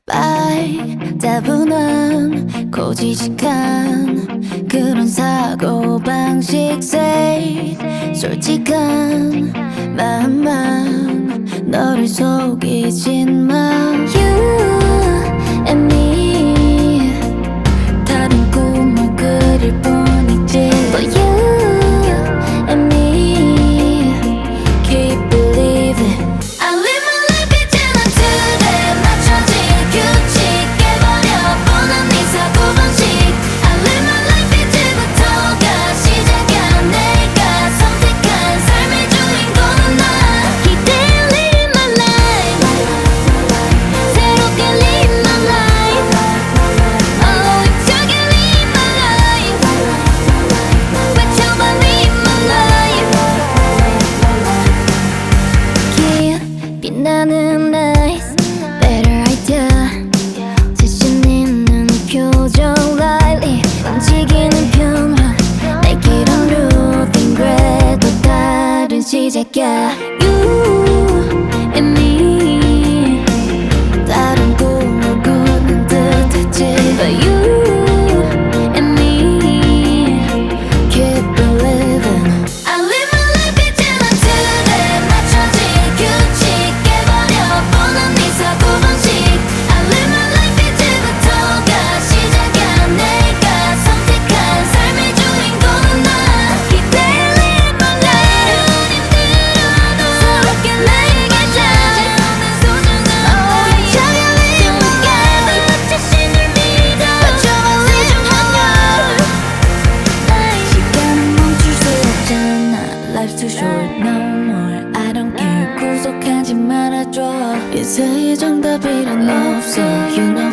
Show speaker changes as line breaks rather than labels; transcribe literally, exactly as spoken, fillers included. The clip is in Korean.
따분한 고지식한 그런 사고방식 say 솔직한 마음만 너를 속이진 마 You and me 다른 꿈을 그릴 뿐이지 But you and me keep believing I live my life 이제는 틀에 맞춰진 규칙 깨버려 뻔한 네 사고방식 I live my life 이제부터가 시작이야 내가 선택한 삶의 주인공은 나 기대어 live my life 새롭게 live my life Oh 힘차게 live my life 외쳐봐 live my life 긴 빛나는 nights better idea 자신 있는 표정 lightly 움직이는 평화 내 길은 routine 그래도 다른 시작이야 You and me 다른 꿈을 꾸는 듯했지 But you and me keep believing I live my life 이제는 틀에 맞춰진 규칙 깨버려 뻔한 네 사고방식 I live my life 이제부터가 시작이야 내가 선택한 삶의 주인공은 나 기대해 live my life 힘들어도 새롭게 내게 찾은 소중한 힘차게 live my life 자신을 믿어 외쳐봐 live my life 시간은 멈출 수 없잖아 Life's too short no more I don't care 구속하지 말아줘 이 세상에 정답이란 없어 You know